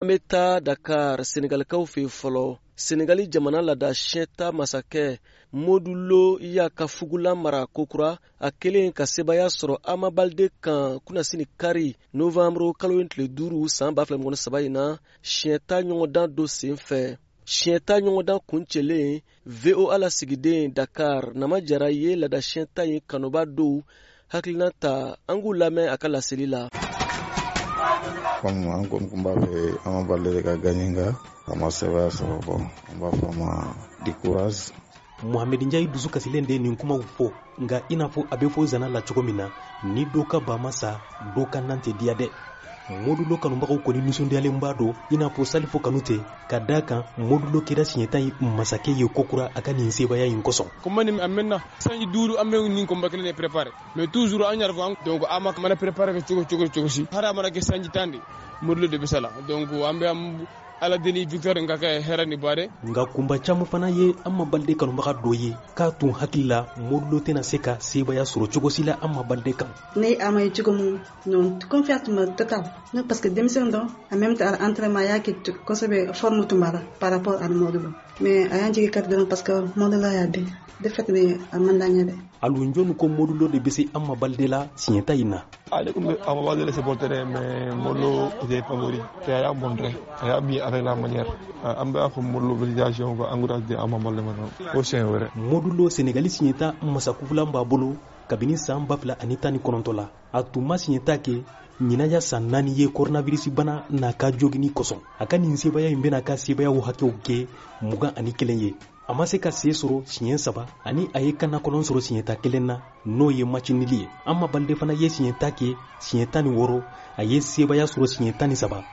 An bɛ taa Dakar Senegalikaw fɛ fɔlɔ. Senegali jamana lada siyɛta masakɛ Modulo y'a ka fugula mara kokura a kelen ka sebaya sɔrɔ Ama Baldé kan kunasini kari Novembre kalo in tile 5 san 2023 in na siyɛta ɲɔgɔndan do sen fɛ. Siyɛta ɲɔgɔndan kuncɛlen VOA la sigiden Dakar nama jara ye lada siyɛta in kanuba dɔw hakilina ta an k'u lamɛn a ka laseli la. Comme an ko kun b'a fɛ Ama Baldé ka gagner nka a ma sebaya sɔrɔ bon an b'a fɔ a ma di courage. Mohamed Ndiaye dusu kasilen de nin kumaw fɔ nka i n'a fɔ a bɛ fɔ zana la cogo min na ni dɔ ka ba ma sa dɔ ka nan tɛ diya dɛ. Modulo kanubagaw kɔni nisɔndiyalen b'a dɔn i n'a fɔ Salifo Kanute ka d'a kan Modulo kɛra siɲɛta ye masakɛ ye kokura a ka nin sebaya in kosɔn. Combat nin amena sanji 5 an bɛ nin combat kelen de préparer mais toujours an yɛrɛ fɔ donc an ma mana préparer cogo si hara mana kɛ sanji 10 de Modulo de bɛ sala donc an bɛ ala deli victoire nga kɛ hɛrɛ ni baare. Nka kunba caman fana ye Ama Baldé kanubaga dɔ ye k'a tun hakili la Modulo tɛna se ka sebaya sɔrɔ cogo si la Ama Baldé kan. Ne ama ye cogo mun non confiance me total non parce que denmisɛn dɔ en même temps entraînement y'a kɛ kosɛbɛ forme tun b'a la par rapport à Modulo mais a y'an jigi kari dɔrɔn parce que Modulo y'a bin de fait ne a man d'an ye dɛ. Alunjonu ko Modulo de bɛ se Ama Baldé la siɲɛta in na. Ale kun bɛ Ama Baldé le supporter mais Modulo était favori et a y'a montré a y'a mis avec la manière an bɛ fɔ Modulo validation ko encourager Ama Baldé ma o siɲɛ wɛrɛ. Modulo Senegali siɲɛta masakufulan b'a bolo kabini san 2019 la a tun ma siɲɛta kɛ ɲinaya san 4 ye coronavirus bana n'a ka jogini kosɔn a ka nin sebaya in bɛna ka sebayaw hakɛw kɛ 21 ye. A ma se ka se sɔrɔ siɲɛ 3 ani a ye kana kɔlɔn sɔrɔ siɲɛta 1 na n'o ye match nul ye. Ama Baldé fana ye siɲɛta kɛ siɲɛ 16 a ye sebaya sɔrɔ siɲɛ 13.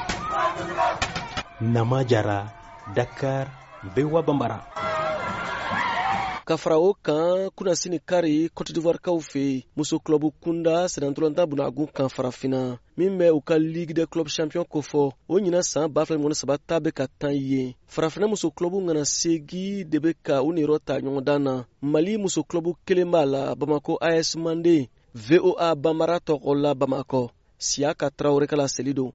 Nama Jara, Dakar, VOA Bambara. Ka fara o kan kunasini kari Côte d'Ivoire kaw fɛ muso club kunda Senantolanta Bunagun kan farafina min bɛ u ka Ligue des clubs champion ko fɔ o ɲina san 2023 ta bɛ ka tan ye. Farafina muso club ngana segi de bɛ ka u niyɔrɔ ta ɲɔgɔndan na. Mali muso club kelen b'a la Bamako AS Mandé VOA Bambara tɔgɔ la Bamakɔ. Siaka Traoré ka laseli don.